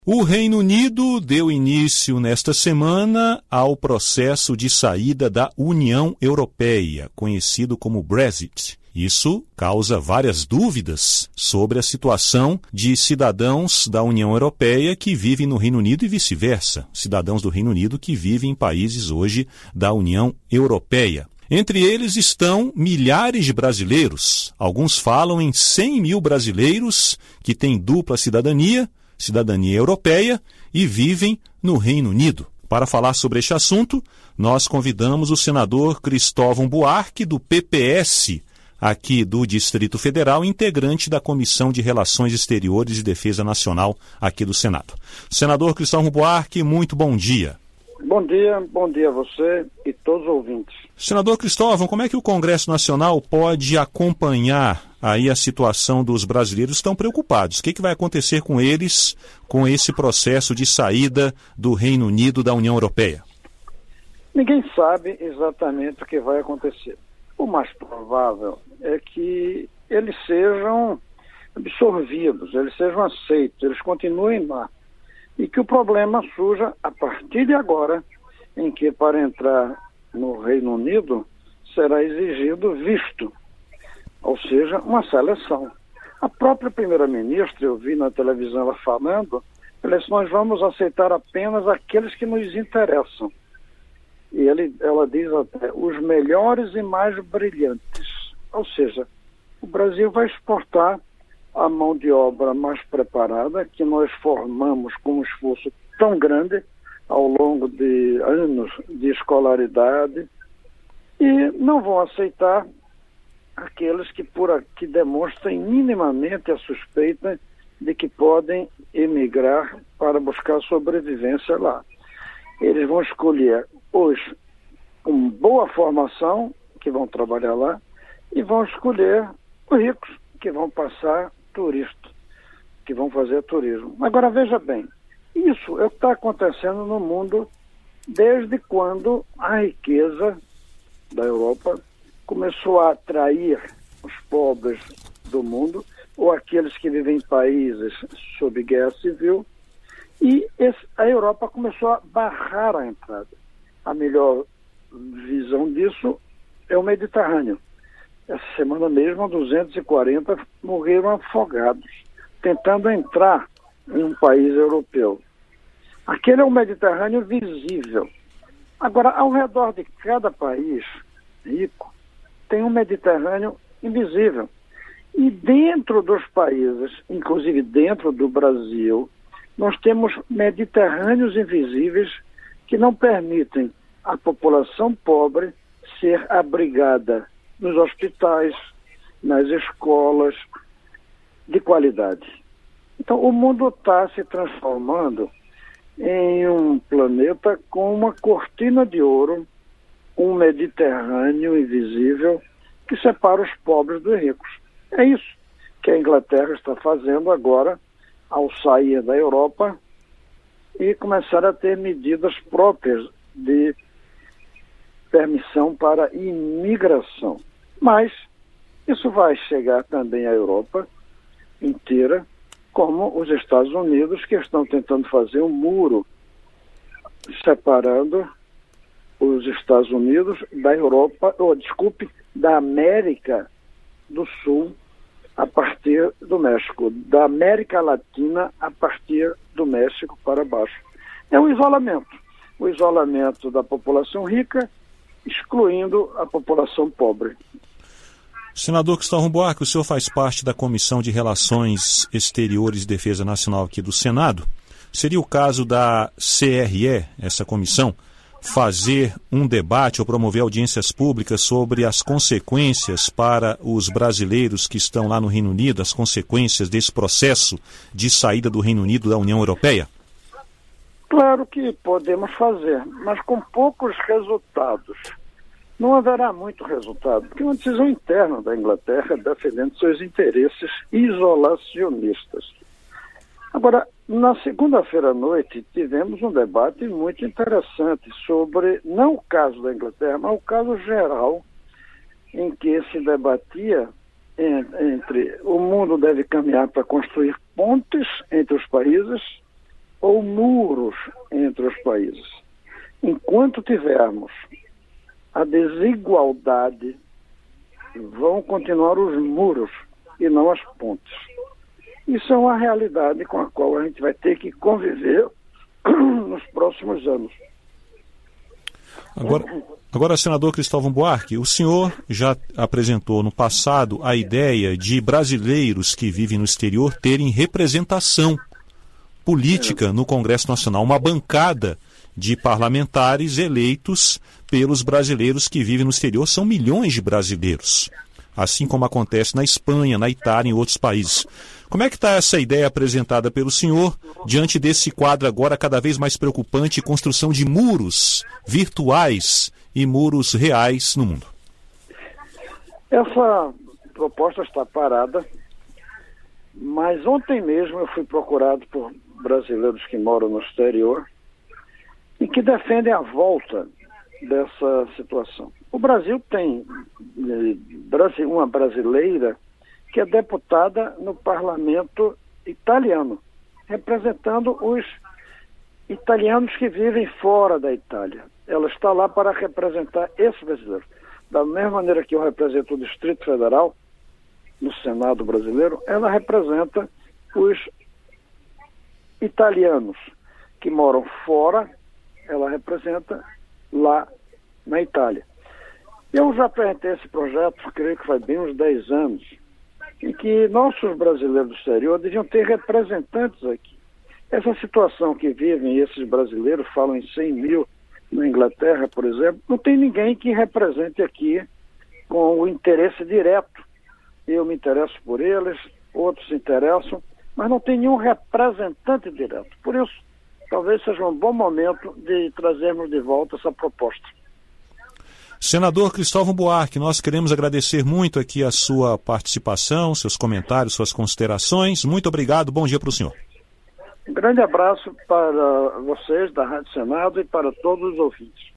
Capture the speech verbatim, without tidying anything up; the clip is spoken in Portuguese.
O Reino Unido deu início nesta semana ao processo de saída da União Europeia, conhecido como Brexit. Isso causa várias dúvidas sobre a situação de cidadãos da União Europeia que vivem no Reino Unido e vice-versa, cidadãos do Reino Unido que vivem em países hoje da União Europeia. Entre eles estão milhares de brasileiros. Alguns falam em cem mil brasileiros que têm dupla cidadania, cidadania europeia, e vivem no Reino Unido. Para falar sobre este assunto, nós convidamos o senador Cristóvão Buarque, do P P S, aqui do Distrito Federal, integrante da Comissão de Relações Exteriores e Defesa Nacional aqui do Senado. Senador Cristóvão Buarque, muito bom dia. Bom dia, bom dia a você e todos os ouvintes. Senador Cristóvão, como é que o Congresso Nacional pode acompanhar aí a situação dos brasileiros que estão preocupados? O que, que vai acontecer com eles com esse processo de saída do Reino Unido da União Europeia? Ninguém sabe exatamente o que vai acontecer. O mais provável é que eles sejam absorvidos, eles sejam aceitos, eles continuem lá. E que o problema surja a partir de agora, em que para entrar no Reino Unido será exigido visto, ou seja, uma seleção. A própria primeira-ministra, eu vi na televisão ela falando, ela disse, nós vamos aceitar apenas aqueles que nos interessam. E ele, ela diz até, os melhores e mais brilhantes. Ou seja, o Brasil vai exportar a mão de obra mais preparada, que nós formamos com um esforço tão grande ao longo de anos de escolaridade, e não vão aceitar aqueles que, por aqui demonstrem minimamente a suspeita de que podem emigrar para buscar sobrevivência lá. Eles vão escolher os com boa formação, que vão trabalhar lá, e vão escolher os ricos, que vão passar turista, que vão fazer turismo. Agora, veja bem, isso é o que está acontecendo no mundo desde quando a riqueza da Europa começou a atrair os pobres do mundo, ou aqueles que vivem em países sob guerra civil, e esse, a Europa começou a barrar a entrada. A melhor visão disso é o Mediterrâneo. Essa semana mesmo, duzentos e quarenta morreram afogados, tentando entrar em um país europeu. Aquele é o Mediterrâneo visível. Agora, ao redor de cada país rico, tem um Mediterrâneo invisível. E dentro dos países, inclusive dentro do Brasil, nós temos Mediterrâneos invisíveis que não permitem à população pobre ser abrigada nos hospitais, nas escolas, de qualidade. Então, o mundo está se transformando em um planeta com uma cortina de ouro, um Mediterrâneo invisível que separa os pobres dos ricos. É isso que a Inglaterra está fazendo agora, ao sair da Europa e começar a ter medidas próprias de permissão para imigração. Mas isso vai chegar também à Europa inteira, como os Estados Unidos, que estão tentando fazer um muro separando os Estados Unidos da Europa, ou desculpe, da América do Sul a partir do México, da América Latina a partir do México para baixo. É um isolamento, o isolamento da população rica, excluindo a população pobre. Senador Cristóvão Buarque, o senhor faz parte da Comissão de Relações Exteriores e Defesa Nacional aqui do Senado. Seria o caso da C R E, essa comissão, fazer um debate ou promover audiências públicas sobre as consequências para os brasileiros que estão lá no Reino Unido, as consequências desse processo de saída do Reino Unido da União Europeia? Claro que podemos fazer, mas com poucos resultados. Não haverá muito resultado, porque é uma decisão interna da Inglaterra defendendo seus interesses isolacionistas. Agora, na segunda-feira à noite, tivemos um debate muito interessante sobre, não o caso da Inglaterra, mas o caso geral, em que se debatia entre o mundo deve caminhar para construir pontes entre os países ou muros entre os países. Enquanto tivermos a desigualdade, vão continuar os muros e não as pontes. Isso é uma realidade com a qual a gente vai ter que conviver nos próximos anos. Agora, agora, senador Cristóvão Buarque, o senhor já apresentou no passado a ideia de brasileiros que vivem no exterior terem representação política no Congresso Nacional, uma bancada de parlamentares eleitos pelos brasileiros que vivem no exterior. São milhões de brasileiros, assim como acontece na Espanha, na Itália e em outros países. Como é que está essa ideia apresentada pelo senhor diante desse quadro agora cada vez mais preocupante, construção de muros virtuais e muros reais no mundo? Essa proposta está parada, mas ontem mesmo eu fui procurado por brasileiros que moram no exterior e que defendem a volta dessa situação. O Brasil tem uma brasileira que é deputada no parlamento italiano, representando os italianos que vivem fora da Itália. Ela está lá para representar esses brasileiros. Da mesma maneira que eu represento o Distrito Federal no Senado brasileiro, ela representa os italianos que moram fora, ela representa lá na Itália. Eu já apresentei esse projeto, creio que faz bem uns dez anos, em que nossos brasileiros do exterior deviam ter representantes aqui. Essa situação que vivem esses brasileiros, falam em cem mil na Inglaterra, por exemplo, não tem ninguém que represente aqui com o interesse direto. Eu me interesso por eles, outros se interessam, mas não tem nenhum representante direto. Por isso, talvez seja um bom momento de trazermos de volta essa proposta. Senador Cristóvão Buarque, nós queremos agradecer muito aqui a sua participação, seus comentários, suas considerações. Muito obrigado, bom dia para o senhor. Um grande abraço para vocês da Rádio Senado e para todos os ouvintes.